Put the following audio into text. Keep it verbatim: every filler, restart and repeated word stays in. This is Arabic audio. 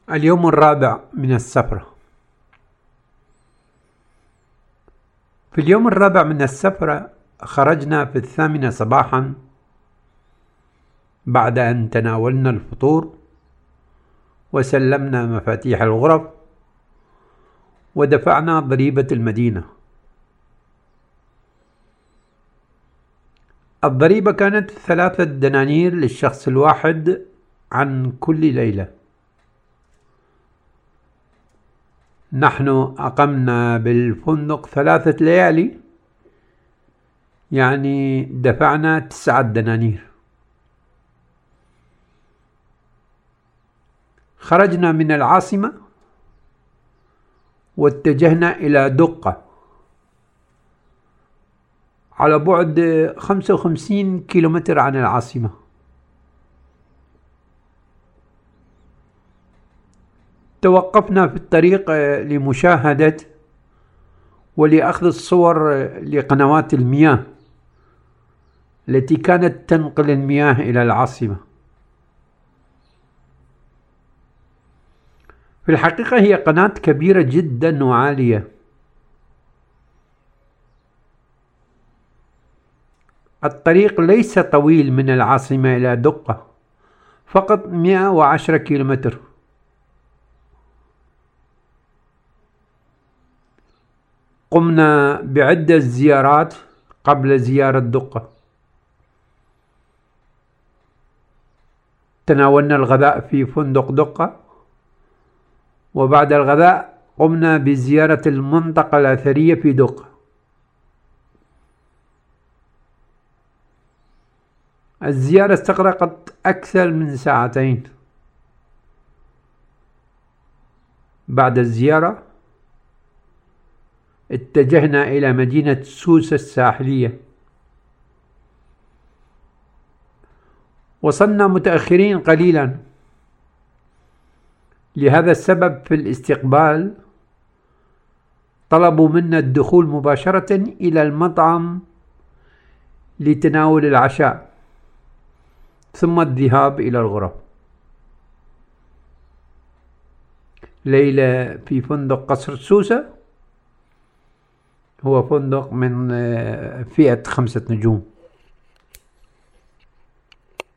اليوم الرابع من السفرة. في اليوم الرابع من السفرة خرجنا في الثامنة صباحا بعد أن تناولنا الفطور وسلمنا مفاتيح الغرف ودفعنا ضريبة المدينة. الضريبة كانت ثلاثة دنانير للشخص الواحد عن كل ليلة. نحن أقمنا بالفندق ثلاثة ليالي، يعني دفعنا تسعة دنانير. خرجنا من العاصمة واتجهنا إلى دقة على بعد خمسة وخمسين كيلومتر عن العاصمة. توقفنا في الطريق لمشاهدة ولأخذ الصور لقنوات المياه التي كانت تنقل المياه إلى العاصمة. في الحقيقة هي قناة كبيرة جدا وعالية. الطريق ليس طويل من العاصمة إلى دقة، فقط مئة وعشرة كيلومتر. قمنا بعدة زيارات قبل زيارة دقة. تناولنا الغداء في فندق دقة، وبعد الغداء قمنا بزيارة المنطقة الأثرية في دقة. الزيارة استغرقت أكثر من ساعتين. بعد الزيارة اتجهنا إلى مدينة سوسة الساحلية. وصلنا متأخرين قليلا، لهذا السبب في الاستقبال طلبوا منا الدخول مباشرة إلى المطعم لتناول العشاء ثم الذهاب إلى الغرف. ليلة في فندق قصر سوسة، هو فندق من فئة خمسة نجوم.